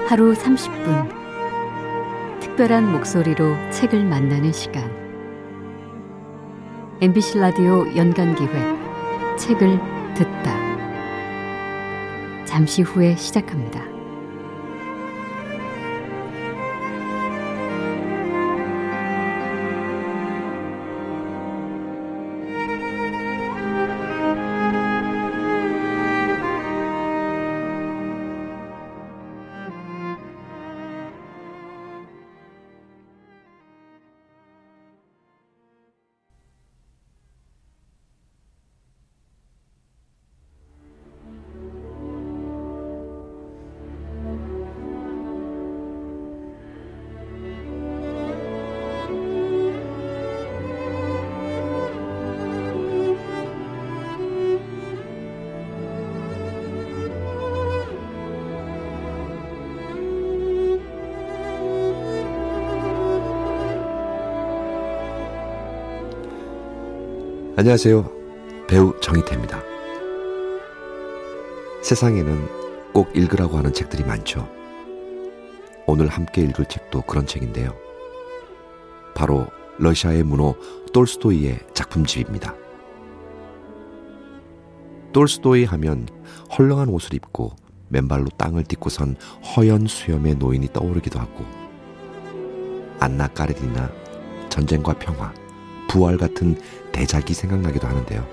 하루 30분 특별한 목소리로 책을 만나는 시간, MBC 라디오 연간기획 책을 듣다. 잠시 후에 시작합니다. 안녕하세요. 배우 정희태입니다. 세상에는 꼭 읽으라고 하는 책들이 많죠. 오늘 함께 읽을 책도 그런 책인데요. 바로 러시아의 문호 톨스토이의 작품집입니다. 톨스토이 하면 헐렁한 옷을 입고 맨발로 땅을 딛고 선 허연 수염의 노인이 떠오르기도 하고, 안나 까레리나, 전쟁과 평화, 부활 같은 대작이 생각나기도 하는데요.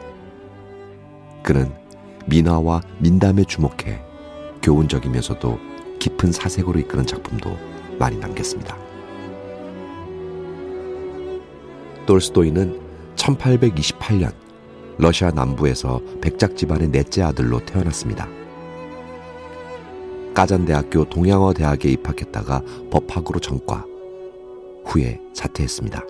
그는 민화와 민담에 주목해 교훈적이면서도 깊은 사색으로 이끄는 작품도 많이 남겼습니다. 톨스토이는 1828년 러시아 남부에서 백작 집안의 넷째 아들로 태어났습니다. 까잔대학교 동양어 대학에 입학했다가 법학으로 전과, 후에 사퇴했습니다.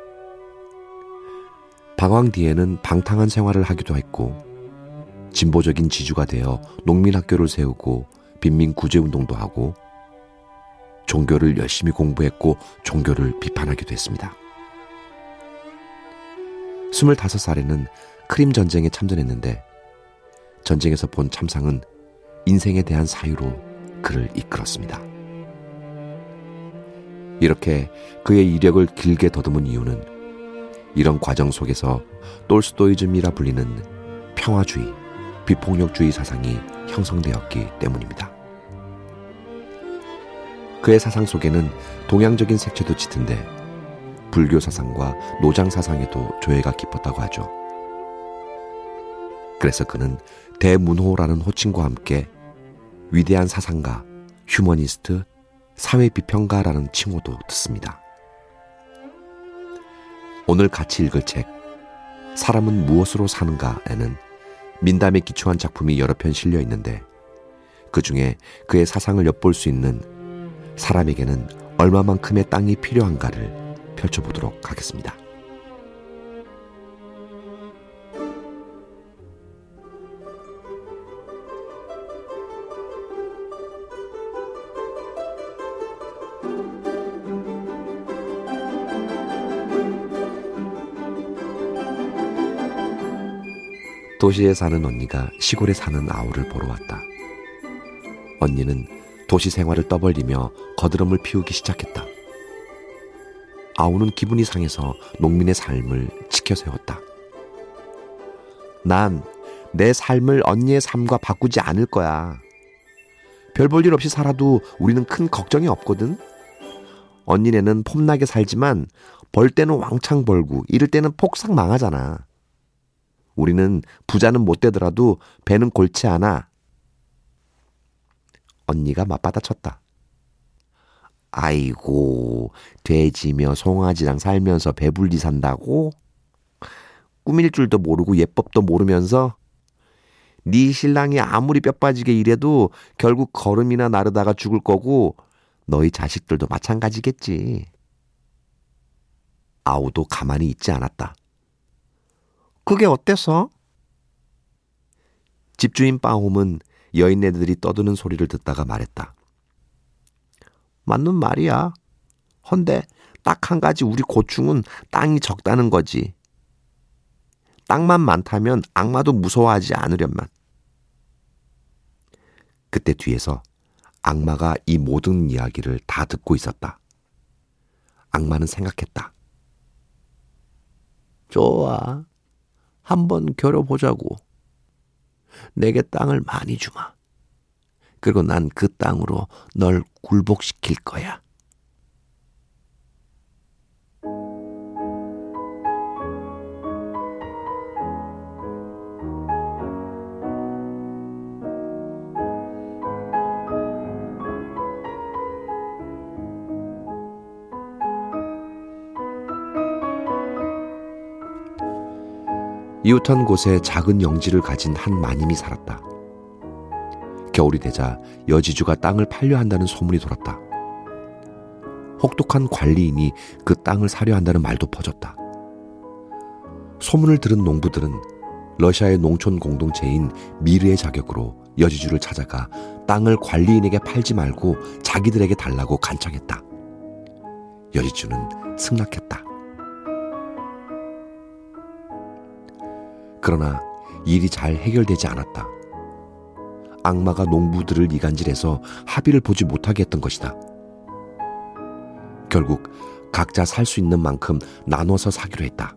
방황 뒤에는 방탕한 생활을 하기도 했고, 진보적인 지주가 되어 농민학교를 세우고 빈민구제운동도 하고, 종교를 열심히 공부했고 종교를 비판하기도 했습니다. 25살에는 크림 전쟁에 참전했는데, 전쟁에서 본 참상은 인생에 대한 사유로 그를 이끌었습니다. 이렇게 그의 이력을 길게 더듬은 이유는 이런 과정 속에서 톨스토이즘이라 불리는 평화주의, 비폭력주의 사상이 형성되었기 때문입니다. 그의 사상 속에는 동양적인 색채도 짙은데 불교 사상과 노장 사상에도 조예가 깊었다고 하죠. 그래서 그는 대문호라는 호칭과 함께 위대한 사상가, 휴머니스트, 사회비평가라는 칭호도 듣습니다. 오늘 같이 읽을 책, 사람은 무엇으로 사는가에는 민담에 기초한 작품이 여러 편 실려 있는데, 그 중에 그의 사상을 엿볼 수 있는 사람에게는 얼마만큼의 땅이 필요한가를 펼쳐보도록 하겠습니다. 도시에 사는 언니가 시골에 사는 아우를 보러 왔다. 언니는 도시 생활을 떠벌리며 거드름을 피우기 시작했다. 아우는 기분이 상해서 농민의 삶을 치켜세웠다. 난 내 삶을 언니의 삶과 바꾸지 않을 거야. 별 볼 일 없이 살아도 우리는 큰 걱정이 없거든. 언니네는 폼나게 살지만 벌 때는 왕창 벌고 잃을 때는 폭삭 망하잖아. 우리는 부자는 못 되더라도 배는 골치 않아. 언니가 맞받아쳤다. 아이고, 돼지며 송아지랑 살면서 배불리 산다고? 꾸밀 줄도 모르고 예법도 모르면서? 네 신랑이 아무리 뼈 빠지게 일해도 결국 거름이나 나르다가 죽을 거고 너희 자식들도 마찬가지겠지. 아우도 가만히 있지 않았다. 그게 어때서? 집주인 빠홈은 여인네들이 떠드는 소리를 듣다가 말했다. 맞는 말이야. 헌데 딱 한 가지 우리 고충은 땅이 적다는 거지. 땅만 많다면 악마도 무서워하지 않으련만. 그때 뒤에서 악마가 이 모든 이야기를 다 듣고 있었다. 악마는 생각했다. 좋아. 한번 겨뤄보자고. 내게 땅을 많이 주마. 그리고 난 그 땅으로 널 굴복시킬 거야. 이웃한 곳에 작은 영지를 가진 한 마님이 살았다. 겨울이 되자 여지주가 땅을 팔려 한다는 소문이 돌았다. 혹독한 관리인이 그 땅을 사려 한다는 말도 퍼졌다. 소문을 들은 농부들은 러시아의 농촌 공동체인 미르의 자격으로 여지주를 찾아가 땅을 관리인에게 팔지 말고 자기들에게 달라고 간청했다. 여지주는 승낙했다. 그러나 일이 잘 해결되지 않았다. 악마가 농부들을 이간질해서 합의를 보지 못하게 했던 것이다. 결국 각자 살 수 있는 만큼 나눠서 사기로 했다.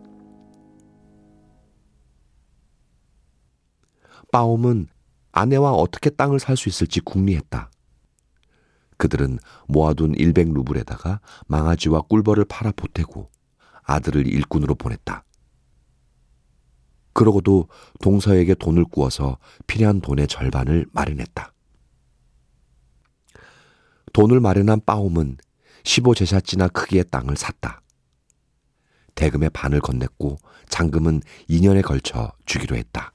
빠옴은 아내와 어떻게 땅을 살 수 있을지 궁리했다. 그들은 모아둔 100루블에다가 망아지와 꿀벌을 팔아 보태고 아들을 일꾼으로 보냈다. 그러고도 동서에게 돈을 구워서 필요한 돈의 절반을 마련했다. 돈을 마련한 빠옴은 15제샷지나 크기의 땅을 샀다. 대금의 반을 건넸고 잔금은 2년에 걸쳐 주기로 했다.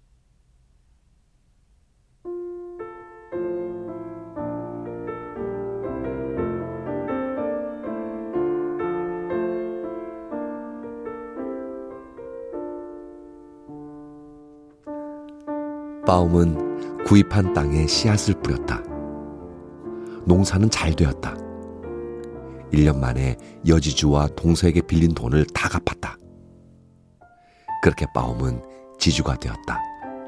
빠옴은 구입한 땅에 씨앗을 뿌렸다. 농사는 잘 되었다. 1년 만에 여지주와 동서에게 빌린 돈을 다 갚았다. 그렇게 빠옴은 지주가 되었다.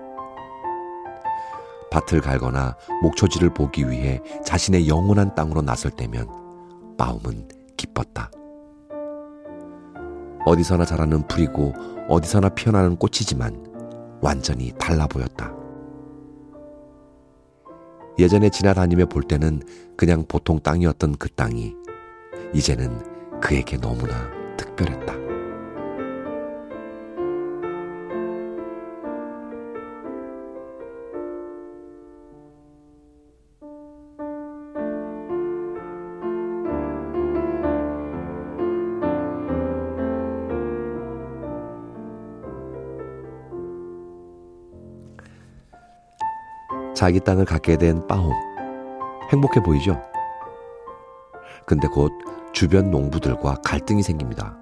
밭을 갈거나 목초지를 보기 위해 자신의 영원한 땅으로 나설 때면 빠옴은 기뻤다. 어디서나 자라는 풀이고 어디서나 피어나는 꽃이지만 완전히 달라 보였다. 예전에 지나다니며 볼 때는 그냥 보통 땅이었던 그 땅이 이제는 그에게 너무나 특별했다. 자기 땅을 갖게 된 빠옴. 행복해 보이죠? 근데 곧 주변 농부들과 갈등이 생깁니다.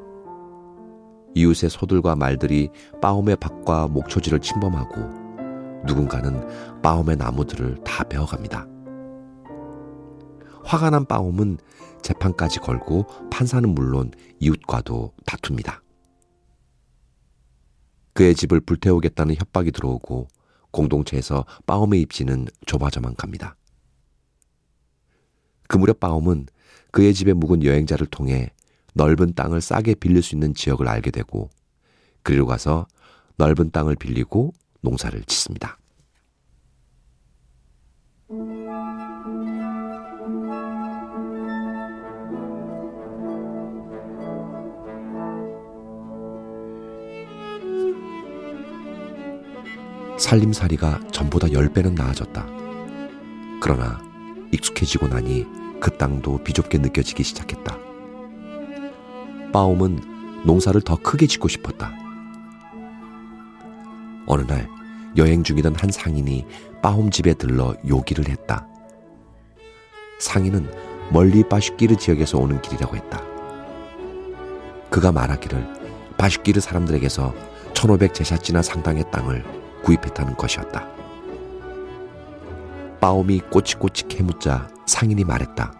이웃의 소들과 말들이 빠옴의 밭과 목초지를 침범하고 누군가는 빠옴의 나무들을 다 베어갑니다. 화가 난 빠옴은 재판까지 걸고 판사는 물론 이웃과도 다툽니다. 그의 집을 불태우겠다는 협박이 들어오고 공동체에서 빠옴의 입지는 좁아져만 갑니다. 그 무렵 빠옴은 그의 집에 묵은 여행자를 통해 넓은 땅을 싸게 빌릴 수 있는 지역을 알게 되고 그리로 가서 넓은 땅을 빌리고 농사를 짓습니다. 살림살이가 전보다 10배는 나아졌다. 그러나 익숙해지고 나니 그 땅도 비좁게 느껴지기 시작했다. 빠옴은 농사를 더 크게 짓고 싶었다. 어느 날 여행 중이던 한 상인이 빠옴 집에 들러 요기를 했다. 상인은 멀리 바슈키르 지역에서 오는 길이라고 했다. 그가 말하기를 바슈키르 사람들에게서 1500제샷지나 상당의 땅을 구입했다는 것이었다. 빠옴이 꼬치꼬치 캐묻자 상인이 말했다.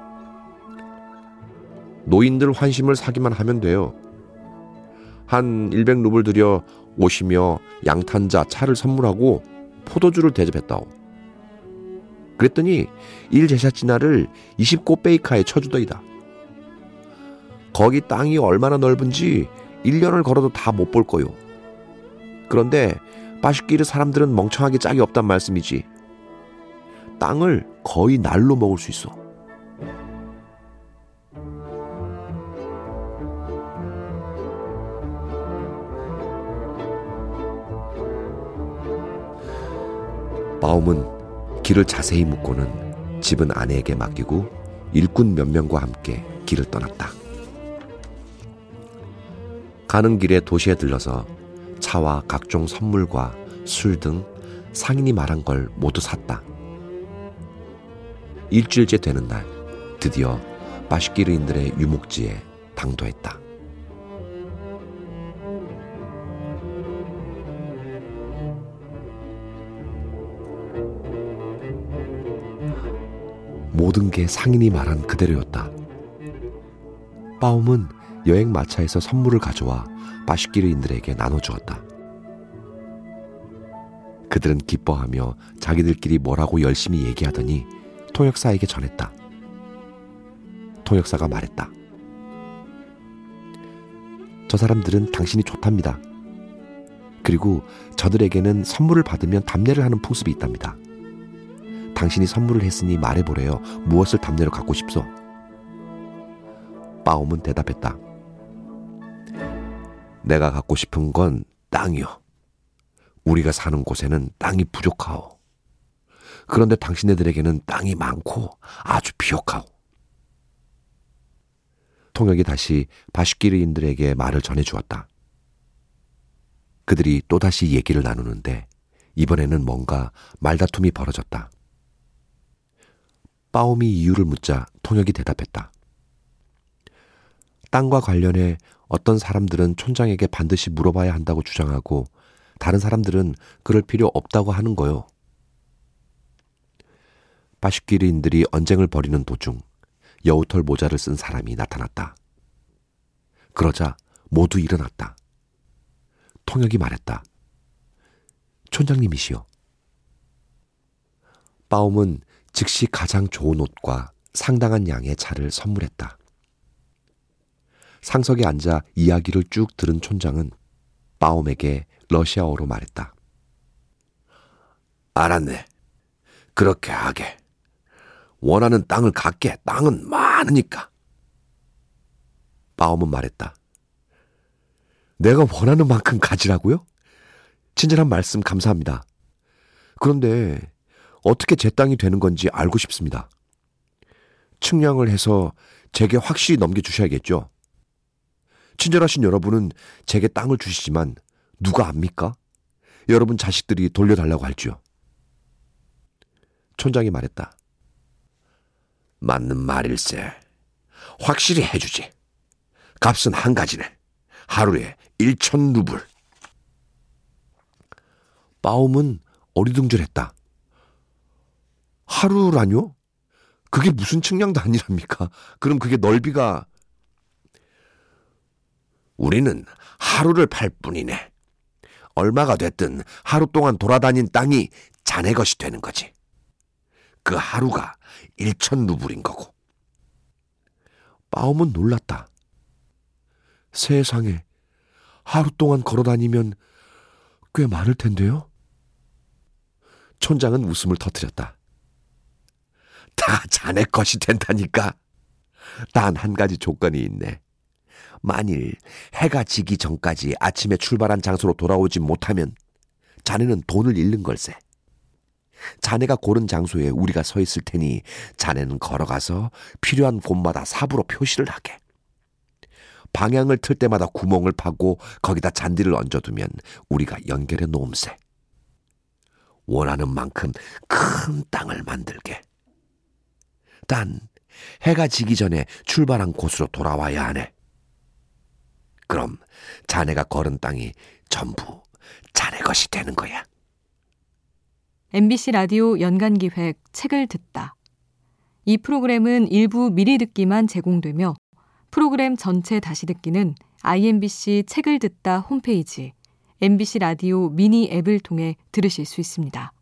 노인들 환심을 사기만 하면 돼요. 한 100루블 들여 오시며 양탄자 차를 선물하고 포도주를 대접했다오. 그랬더니 1제샤지나를 20꽃베이카에 쳐주더이다. 거기 땅이 얼마나 넓은지 1년을 걸어도 다 못 볼 거요. 그런데 바슈키르 사람들은 멍청하게 짝이 없단 말씀이지. 땅을 거의 날로 먹을 수 있어. 바움은 길을 자세히 묻고는 집은 아내에게 맡기고 일꾼 몇 명과 함께 길을 떠났다. 가는 길에 도시에 들러서 차와 각종 선물과 술 등 상인이 말한 걸 모두 샀다. 일주일째 되는 날 드디어 바슈키르인들의 유목지에 당도했다. 모든 게 상인이 말한 그대로였다. 바움은 여행 마차에서 선물을 가져와 바슈키르인들에게 나눠주었다. 그들은 기뻐하며 자기들끼리 뭐라고 열심히 얘기하더니 통역사에게 전했다. 통역사가 말했다. 저 사람들은 당신이 좋답니다. 그리고 저들에게는 선물을 받으면 답례를 하는 풍습이 있답니다. 당신이 선물을 했으니 말해보래요. 무엇을 답례로 갖고 싶소? 바움은 대답했다. 내가 갖고 싶은 건 땅이요. 우리가 사는 곳에는 땅이 부족하오. 그런데 당신네들에게는 땅이 많고 아주 비옥하오. 통역이 다시 바슈키르인들에게 말을 전해주었다. 그들이 또다시 얘기를 나누는데 이번에는 뭔가 말다툼이 벌어졌다. 바움이 이유를 묻자 통역이 대답했다. 땅과 관련해 어떤 사람들은 촌장에게 반드시 물어봐야 한다고 주장하고 다른 사람들은 그럴 필요 없다고 하는 거요. 바슈키르인들이 언쟁을 벌이는 도중 여우털 모자를 쓴 사람이 나타났다. 그러자 모두 일어났다. 통역이 말했다. 촌장님이시여. 바움은 즉시 가장 좋은 옷과 상당한 양의 차를 선물했다. 상석에 앉아 이야기를 쭉 들은 촌장은 바움에게 러시아어로 말했다. 알았네. 그렇게 하게. 원하는 땅을 갖게. 땅은 많으니까. 바움은 말했다. 내가 원하는 만큼 가지라고요? 친절한 말씀 감사합니다. 그런데 어떻게 제 땅이 되는 건지 알고 싶습니다. 측량을 해서 제게 확실히 넘겨주셔야겠죠? 친절하신 여러분은 제게 땅을 주시지만 누가 압니까? 여러분 자식들이 돌려달라고 할지요. 촌장이 말했다. 맞는 말일세. 확실히 해주지. 값은 한 가지네. 하루에 1,000루블. 바움은 어리둥절했다. 하루라뇨? 그게 무슨 측량도 아니랍니까? 그럼 그게 넓이가... 우리는 하루를 팔 뿐이네. 얼마가 됐든 하루 동안 돌아다닌 땅이 자네 것이 되는 거지. 그 하루가 1,000루블인 거고. 바움은 놀랐다. 세상에, 하루 동안 걸어다니면 꽤 많을 텐데요? 촌장은 웃음을 터뜨렸다. 다 자네 것이 된다니까. 단 한 가지 조건이 있네. 만일 해가 지기 전까지 아침에 출발한 장소로 돌아오지 못하면 자네는 돈을 잃는 걸세. 자네가 고른 장소에 우리가 서 있을 테니 자네는 걸어가서 필요한 곳마다 삽으로 표시를 하게. 방향을 틀 때마다 구멍을 파고 거기다 잔디를 얹어두면 우리가 연결해 놓음세. 원하는 만큼 큰 땅을 만들게. 단 해가 지기 전에 출발한 곳으로 돌아와야 하네. 그럼 자네가 걸은 땅이 전부 자네 것이 되는 거야. MBC 라디오 연간기획 책을 듣다. 이 프로그램은 일부 미리 듣기만 제공되며 프로그램 전체 다시 듣기는 IMBC 책을 듣다 홈페이지 MBC 라디오 미니 앱을 통해 들으실 수 있습니다.